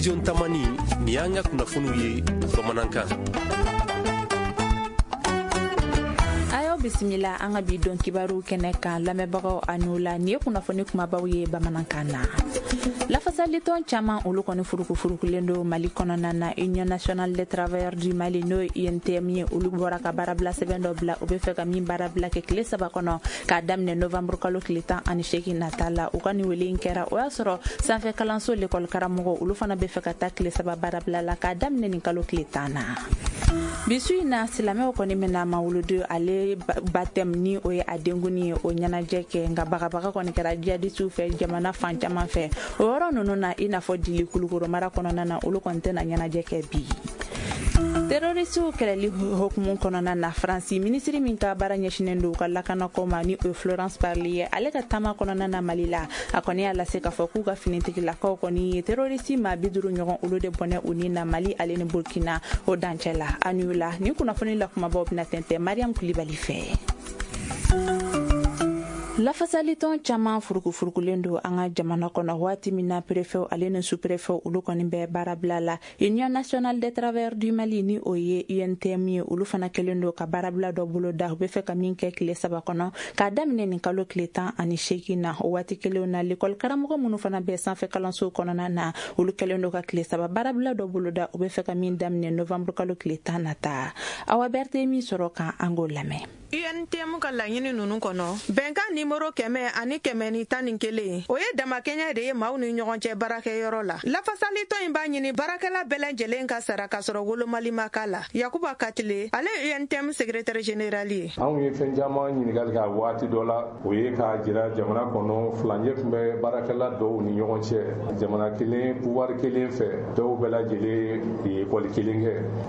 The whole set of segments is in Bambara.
studio Tamani ni y'an ka kunnafoniw ye bamanankan. Bisimila an ka bi don kibaru kɛnɛ kan lamɛnbagaw anula ni ye kunnafoni kumabaw ye bamanankan na. Lafasalitɔn caman olu kɔni furukufurukulen do Mali kɔnɔna na. Union nationale des travailleurs du Mali n'o UNTM ye olu bɔra ka baarabila sɛbɛn dɔ bila u bɛ fɛ ka min baarabila kɛ tile 3 kɔnɔ k'a daminɛ novembre kalo tile 18 nata la. U ka nin wele in kɛra o y'a sɔrɔ sanfɛ kalanso l'école karamɔgɔ olu fana bɛ fɛ ka taa tile 3 baarabila la k'a daminɛ nin kalo tile 10 na. Bisu in na silamɛw kɔni bɛna mawuludu ale baptême ni o ye a denkuni ye o ɲɛnajɛ kɛ nka bagabaga kɔni kɛra djihadistes fɛ jamana fan caman fɛ o yɔrɔ ninnu na i n'a fɔ Dili Kulukoro mara kɔnɔna na olu kɔni tɛna ɲɛnajɛ kɛ bi. Terrorisiw kɛlɛli hokumu kɔnɔna na Faransi minisiri min ka baara ɲɛsinen do ka lakanako ma ni o Florence Parly ye ale ka taama kɔnɔna na Mali la a kɔni y'a lase k'a fɔ k'u ka finitigilakaw kɔni ye terrorisi maa 50 ɲɔgɔn olu de bɔnɛ u ni na Mali ale ni Burkina o dancɛ la a n'u la ni kunnafoni la kumabaw bɛna tɛntɛn Mariam Kulibali fɛ. Lafasalitɔn caman furukufurukulen do an ka jamana kɔnɔ waati min na préfet ale ni sous-préfet olu kɔni bɛ baarabila la. Union nationale des travailleurs du Mali ni o ye UNTM ye olu fana kɛlen do ka baarabila dɔ bolo da u bɛ fɛ ka min kɛ tile 3 kɔnɔ k'a daminɛ nin kalo tile 18 na o waati kelen na l'école karamɔgɔ minnu fana bɛ sanfɛ kalanso kɔnɔna na olu kɛlen do ka tile 3 baarabila dɔ bolo da u bɛ fɛ ka min daminɛ novembre kalo tile 10 nata. Awa Berthe min sɔrɔ kan an k'o lamɛn. UNTM ka laɲini ninnu kɔnɔ bɛnkan nimero 100 ani 111 o ye damakɛɲɛ de ye maaw ni ɲɔgɔn cɛ baarakɛyɔrɔ la. Lafasalitɔn in b'a ɲini baarakɛla bɛɛ lajɛlen ka sara ka sɔrɔ wolomali ma k'a la. Yakuba Katile ale UNTM secrétaire général ye. Anw ye fɛn caman ɲininkali k'a waati dɔ la o ye k'a jira jamana kɔnɔ filanje tun bɛ baarakɛla dɔw ni ɲɔgɔn cɛ jamana kelen pouvoir kelen fɛ dɔw bɛɛ lajɛlen ye école kelen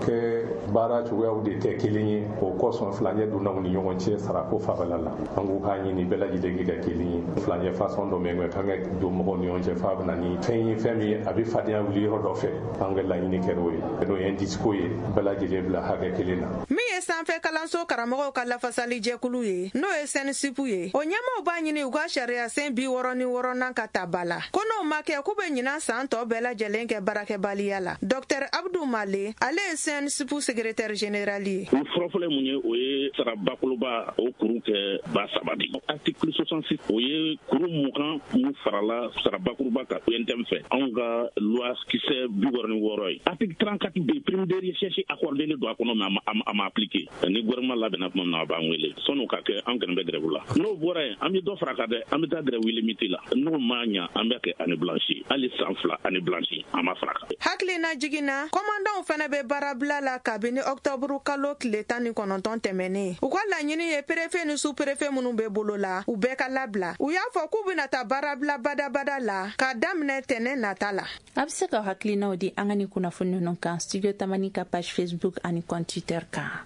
kɛ baara cogoyaw de tɛ kelen ye o kosɔn filanje donna u ni ɲɔgɔn cɛ sarako fanfɛla la an k'u k'a ɲini bɛɛ lajɛlen ka kelen ye filanje façon dɔ mɛn kan ka don mɔgɔw ni ɲɔgɔn cɛ f'a bɛna ni fɛn ye fɛn min a bɛ fadenya wuli yɔrɔ dɔ fɛ an ka laɲini kɛra o ye n'o ye disiko ye bɛɛ lajɛlen bila hakɛ kelen na. Min ye sanfɛ kalanso karamɔgɔw ka lafasali jɛkulu ye n'o ye SNSIP ye o ɲɛmaaw b'a ɲini u ka sariya sen 66 ka ta ba la ko n'o ma kɛ k'u bɛ ɲina san tɔ bɛɛ lajɛlen kɛ baarakɛbaliya la. Dr Abdou Male ale ye SNSIP secrétaire général ye. O fɔlɔfɔlɔ mun ye o ye sara bakuluba o kuru kɛ ba 3 de. Article 66 o ye kuru 20 mun farala sara bakuruba ka UNTM fɛ anw ka loi kisɛ 66 ye. Article 34 b prime de recherche accordé le droit kɔnɔ mais a ma appliqué ni gouvernement labɛnna tuma min na a b'an wele sɔn'o ka kɛ an kɛnɛ bɛ grève la n'o bɔra yen an bɛ dɔ fara kan dɛ an bɛ taa grève limité la n'o ma ɲa an bɛ kɛ année blanche hali san 2 année blanche an ma fara kan. Hakilina jiginna commandant fana bɛ baarabila la kabini octobre kalo tile 19 tɛmɛnen u ka laɲini ye préfet ni sous-préfet minnu bɛ bolo la u bɛɛ ka labila u y'a fɔ k'u bɛna taa baarabila badabada la k'a daminɛ tɛnɛ nata la. A bɛ se ka hakilinaw di an ka nin kunnafoni ninnu kan studio Tamani ka page Facebook ani compte Twitter kan.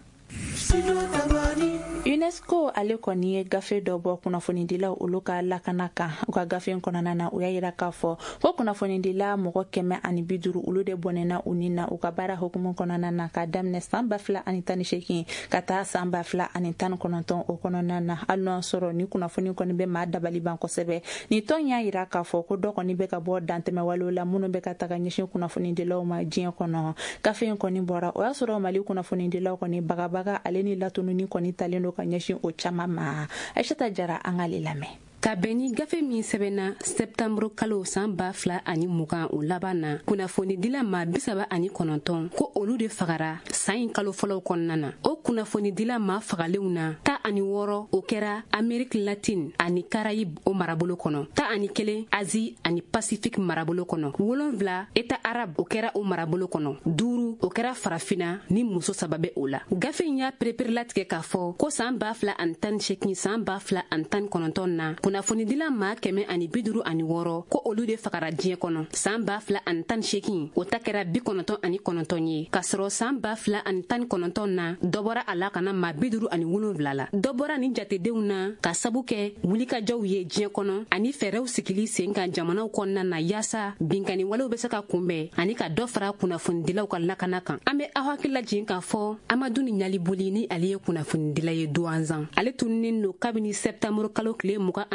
UNESCO ale kɔni ye gafe dɔ bɔ kunnafonidilaw olu ka lakana kan u ka gafe kɔnɔna na u y'a yira k'a fɔ ko kunnafonidila mɔgɔ 150 olu de bɔnɛna u ni na u ka baara hukumu kɔnɔna na ka daminɛ san 2018 ka taa san 2019 o kɔnɔna na hali n'o sɔrɔ ni kunnafoni kɔni bɛ maa dabali ban kosɛbɛ ni tɔn y'a yira k'a fɔ ko dɔ kɔni bɛ ka bɔ dantɛmɛ walew la minnu bɛ ka taga ɲɛsin kunnafonidilaw ma diɲɛ kɔnɔ gafe kɔni bɔra o y'a sɔrɔ Mali kunnafonidilaw kɔni bagabaga ale ni latununi kɔni talen do ka ɲɛsin o caman ma. Aïssata Jara an ka le lamɛn. Ka bɛn ni gafe min sɛbɛnna septembre kalo san 2020 o laban na kunnafonidila maa 39 ko olu de fagara san in kalo fɔlɔw kɔnɔna na o kunnafonidila maa fagalenw na 16 o kɛra Amérique latine ani Caraïbe o marabolo kɔnɔ 11 Asie ani Pacifique marabolo kɔnɔ 7 État arabe o kɛra o marabolo kɔnɔ 5 o kɛra farafina ni muso sababe o la gafe in y'a perepere k'a fɔ ko san 2018 san 2019 na kunnafonidila maa 156 ko olu de fagara diɲɛ kɔnɔ san 2018 o ta kɛra 99 ye ka sɔrɔ san 2019 na dɔ bɔra a la kana maa 57 la dɔ bɔra ni jatedenw na ka sabu kɛ wulikajɔw ye diɲɛ kɔnɔ ani fɛɛrɛw sigili sen kan jamanaw kɔnɔna na yaasa binkani walew bɛ se ka kunbɛn ani ka dɔ fara kunnafonidilaw ka lakana kan an bɛ aw hakili lajigin k'a fɔ Amadu Ɲaliboli ni ale ye kunnafonidila ye duwanzan ale tununnen do kabini septembre kalo tile 20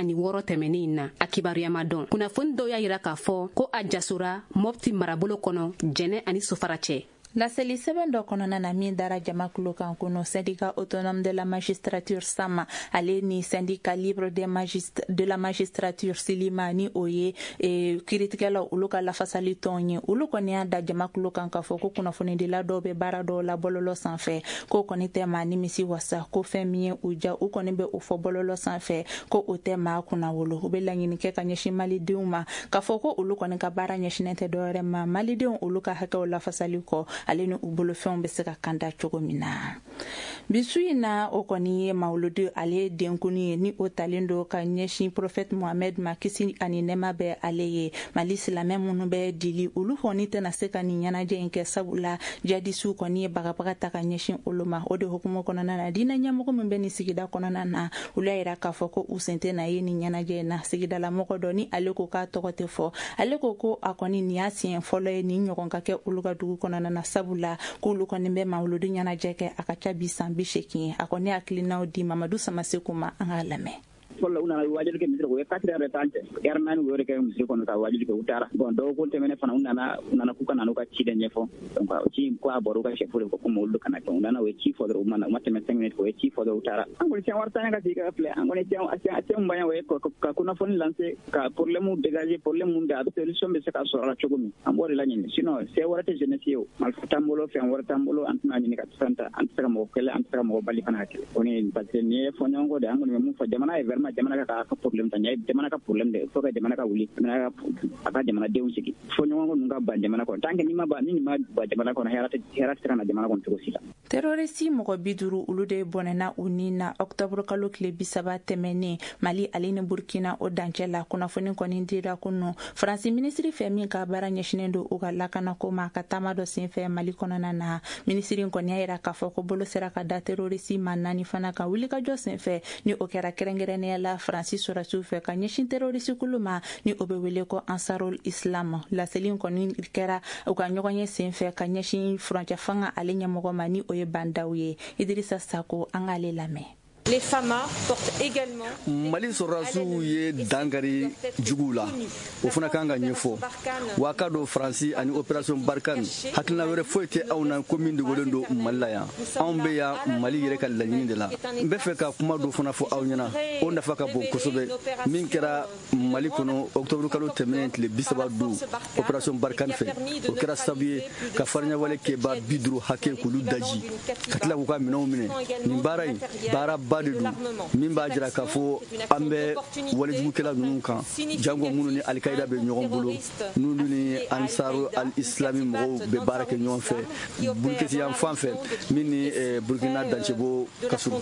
ani 6 tɛmɛnin na a kibaruyama dɔn. Kunnafoni dɔw y'a yira k'a fɔ ko a jasora Mopti marabolo kɔnɔ Jɛnɛ ani Sofara cɛ. Laseli sɛbɛn dɔ kɔnɔna na min dara jamakulu kan kunu syndicat autonome de la magistrature SAMA ale ni syndicat libre de la magistrature SILIMA ni o ye kiritigɛlaw olu ka lafasali tɔn ye. Olu kɔni y'a da jamakulu kan k'a fɔ ko kunnafonidila dɔw bɛ baara dɔw la bɔlɔlɔ sanfɛ ko kɔni tɛ maa nimisi wasa ko fɛn min ye u ja u kɔni bɛ o fɔ bɔlɔlɔ sanfɛ ko o tɛ maa kunna wolo. U bɛ laɲini kɛ ka ɲɛsin malidenw ma k'a fɔ ko olu kɔni ka baara ɲɛsinnen tɛ dɔwɛrɛ ma malidenw olu ka hakɛw lafasali kɔ ale ni u bolofɛnw bɛ se ka kanda cogo min na. Bisu in na o kɔni ye Mawuludu ale denkuni ye ni o talen do ka ɲɛsin Prophète Mohamed ma kisi ani nɛma bɛ ale ye. Mali silamɛ minnu bɛ dili olu kɔni tɛna se ka nin ɲɛnajɛ in kɛ sabula jadisiw kɔni ye bagabaga ta ka ɲɛsin olu ma. O de hukumu kɔnɔna na diinɛ ɲɛmɔgɔ min bɛ nin sigida kɔnɔna na olu y'a yira k'a fɔ ko u sen tɛ na ye nin ɲɛnajɛ in na. Sigidala mɔgɔ dɔ ni ale ko k'a tɔgɔ tɛ fɔ ale ko a kɔni nin y'a siɲɛ fɔlɔ ye nin ɲɔgɔn ka kɛ olu ka dugu kɔnɔna na sabula k'olu kɔni bɛ Mawuludu ɲɛnajɛ kɛ a ka ca bi san 80 ye. A kɔni hakilinaw di Mamadu Samaseku ma an k'a lamɛn. Folla una wajil ke misir ko 4 heures de temps herman wore ke misir ko ta wajil ke utara bon do ko temene fana una ku kana no ka ci den yefo donc ci ko aboru ka chef ko ko mo kana ko una we ci fodro mana mate me 5 minutes ko ci fodro utara angol ci warta nga ci ka ple angol ci a mbanya we ko ka kuna fon lancer ka problème dégager problème mun da solution be se ka so ra chogomi ambori la nyini sino se warata jeunesse yo mal fatambolo fe wartambolo antuna nyini ka santa antaka mo kele antaka mo bali kana ke oni parce ni fo nyongo de angol me mu fa jamana e jamana ka problem tanya jamana ka problem de fo ka jamana ka wuli jamana ka jamana de unsiki fo nyongo nga ba jamana ko tanke ni ma ba jamana ko na herata na jamana ko to sila terroristi mɔgɔ 50 olu de bɔnɛna u ni na octobre kalo tile 30 tɛmɛnen Mali ale ni Burkina o dancɛ la kunnafoni kɔni dira kunu Faransi ministri fɛ min ka baara ɲɛsinen do u ka lakana ko ma ka taama dɔ senfɛ Mali kɔnɔna na ministri kɔni y'a yira k'a fɔ ko bolo sera ka da terroristi ma 4 fana ka wuli ka jɔ senfɛ ni o kɛra kɛrɛnkɛrɛnnenya la Faransi sɔrɔsiw fɛ ka ɲɛsin terroristi kulu ma ni o bɛ wele ko Ansarul Islam laseli kɔni kɛra u ka ɲɔgɔn ye senfɛ ka ɲɛsin furancɛ fanga ale ɲɛmɔgɔ ma ni o ye bandaw ye Idrissa Sako an k'ale lamɛn. Les FAMA portent également Mali sɔrɔsiw ye dangari juguw la o fana kan ka ɲɛfɔ wa ka do Faransi ani opération Barkhane hakilina wɛrɛ foyi tɛ aw na ko min dogolen do Mali la yan anw bɛ yan Mali yɛrɛ ka laɲini de la n bɛ fɛ ka kuma do fana fɔ aw ɲɛna o nafa ka bon kosɛbɛ min kɛra Mali kɔnɔ octobre kalo tɛmɛnen tile 35 opération Barkhane fɛ o kɛra sababu ye ka fariɲawale kɛba 50 hakɛ k'olu daji ka tila k'u ka minɛnw minɛ nin baara in baara de do min b'a jira k'a fɔ an bɛ walijugukɛla ninnu kan jango minnu ni Al-Qaïda bɛ ɲɔgɔn bolo n'olu ni Ansaru al-Islami mɔgɔw bɛ baara kɛ ɲɔgɔn fɛ Burkina yan fan fɛ min ni Burkina dancɛbɔ ka surun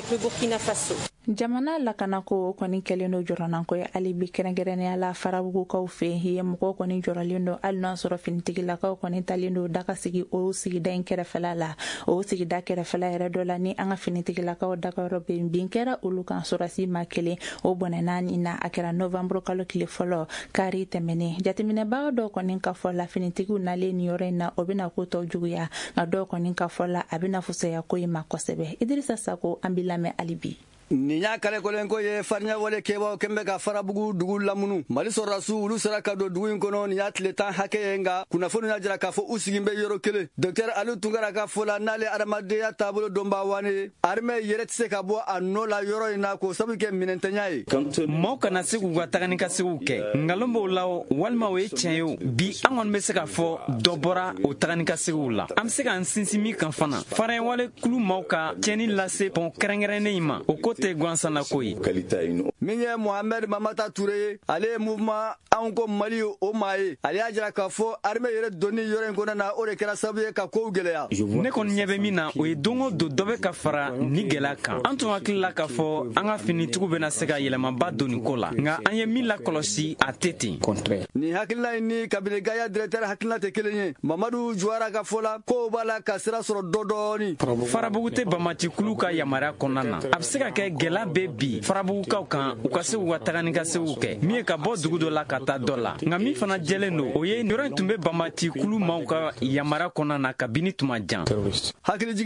jamana lakanako kɔni kɛlen do jɔrɔnanko ye hali bi kɛrɛnkɛrɛnnenya la farabugukaw fɛ ye mɔgɔw kɔni jɔrɔlen do hali n'a sɔrɔ finitigilakaw kɔni talen do daga sigi o sigida in kɛrɛfɛla la o sigida kɛrɛfɛla yɛrɛ dɔ la ni an ka finitigilakaw dagayɔrɔ bɛ bin kɛra olu kan sɔrɔsi ma kelen o bɔnɛna nin na a kɛra novembre kalo tile fɔlɔ kari tɛmɛnen jateminɛbaga dɔw kɔni ka fɔ la finitigiw nalen nin yɔrɔ in na o bɛna ko tɔw juguya nka dɔw kɔni ka fɔ la a bɛna fusaya ko in ma kosɛbɛ Idrissa Sako an b'i lamɛn hali bi. Nin y'a kalekolen ko ye fariɲawale kɛbaw kɛmɛ ka farabugu dugu lamunu Mali sɔrɔdasiw olu sera ka don dugu in kɔnɔ nin y'a tile 10 hakɛ ye nka kunnafoni y'a jira k'a fɔ u sigin bɛ yɔrɔ kelen Dr Ali Tunkara ka fɔ la n'ale adamadenya taabolo dɔnbaa wane ye armée yɛrɛ tɛ se ka bɔ a nɔ la yɔrɔ in na k'o sabu kɛ minɛntɛnya ye maaw kana se k'u ka tagani ka segiw kɛ nkalon b'o la walima o ye tiɲɛ ye bi an kɔni bɛ se ka fɔ dɔ bɔra o tagani ka segiw la an bɛ se k'an sinsin min kan fana fariɲawale kulu maaw ka tiɲɛni lase pɔn kɛrɛnkɛrɛnnen in ma o ko tɛ gansan ko ye min ye Mohamed Mamata Touré ye ale ye mouvement anw ko Mali o maa ye ale y'a jira k'a fɔ armée yɛrɛ donni yɔrɔ in kɔnɔ na o de kɛra sababu ye ka kow gɛlɛya ne kɔni ɲɛ bɛ min na o ye don o don dɔ bɛ ka fara ni gɛlɛya kan an tun hakili la k'a fɔ an ka finitigiw bɛna se ka yɛlɛmaba don nin ko la nka an ye min lakɔlɔsi a tɛ ten nin hakilina in ni kabini gaya directeur hakilina tɛ kelen ye Mamadu Juwara ka fɔ la kow b'a la ka sira sɔrɔ dɔɔni farabugu tɛ Bamati kulu ka yamaruya kɔnɔna na a bɛ se ka kɛ gɛlɛya bɛ bi farabugukaw kan u ka se k'u ka tagani ka segiw kɛ min ye ka bɔ dugu dɔ la ka taa dɔ la nka min fana jɛlen do o ye yɔrɔ in tun bɛ Bamati kulu maaw ka yamaruya kɔnɔna na kabini tuma jan hakili jiginna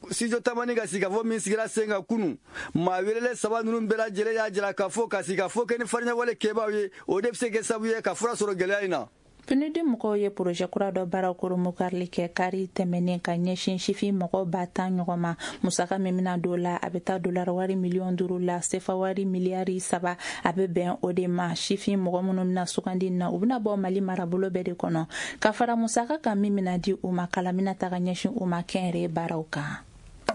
studio tamani ka sika fo min sigira senga kunu ma welele saba nunu bela jele ya jira ka fo ka sika fo ke ni farnya wale keba ye o de se ke sabu ye ka fura soro gele ina PNUD mɔgɔw ye projet kura dɔ baara koromokarili kɛ kari tɛmɛnen ka ɲɛsin sifin mɔgɔ 10 ɲɔgɔn ma musaka min bɛna don la a bɛ taa $5 miliyɔn la sefa wari miliyari 3 a bɛ bɛn o de ma sifin mɔgɔ minnu bɛna sugandi na u bɛna bɔ Mali marabolo bɛɛ de kɔnɔ ka fara musaka kan min bɛna di u ma kalan bɛna ta ka ɲɛsin u ma kɛnyɛrɛye baaraw kan.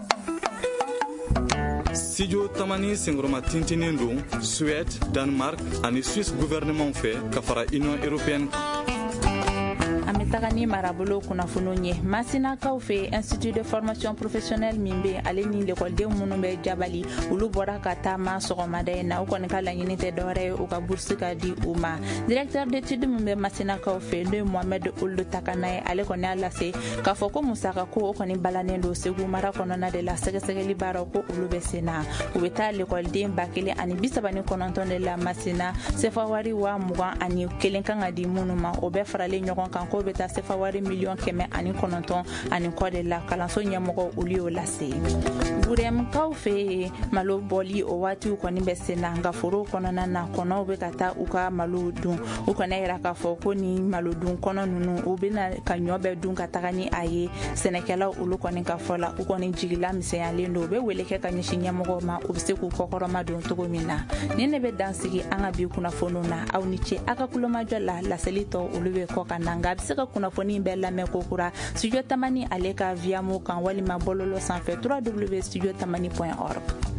Studio Tamani Sengroma tintinin don Suède, Danemark ani Suisse gouvernement fɛ ka fara Union européenne. Ametagani marabolo kunnafoniw ye Masinakaw fɛ Institut de formation professionnelle min bɛ ale ni l'écoledenw minnu bɛ Jabali olu bɔra ka taama sɔgɔmada in na u kɔni ka laɲini tɛ dɔwɛrɛ ye u ka bourse ka di u ma directeur d'étude min bɛ Masinakaw fɛ n'o ye Mohamed Olu Takana ye ale kɔni y'a lase k'a fɔ ko musaka ko o kɔni balannen don Segu mara kɔnɔna de la sɛgɛsɛgɛli baaraw ko olu bɛ sen na u bɛ taa l'écoleden 1039 de la Masina sefa wari 21 kan ka di minnu ma o bɛɛ faralen ɲɔgɔn kan ko bɛ taa sefa wari miliyɔn 109 ani kɔ de la kalanso ɲɛmɔgɔ olu y'o lase Buremkaw fɛ malo bɔli o waatiw kɔni bɛ sen na nka forow kɔnɔna na kɔnɔw bɛ ka taa u ka malo dun u kɔni yɛrɛ k'a fɔ ko ni malo dun kɔnɔ ninnu u bɛna ka ɲɔ bɛɛ dun ka taga ni a ye sɛnɛkɛlaw olu kɔni ka fɔ la u kɔni jigila misɛnyalen don u bɛ wele kɛ ka ɲɛsin ɲɛmɔgɔw ma u bɛ se k'u kɔkɔrɔma don cogo min na ni ne bɛ dansigi an ka bi kunnafoniw na aw ni ce a ka kulomajɔ la laseli tɔ olu bɛ kɔ ka na nka a bɛ se ka kunnafoni bɛɛ lamɛn kokura studio tamani ale ka viamu kan walima bɔlɔlɔ sanfɛ www.studiotamani.org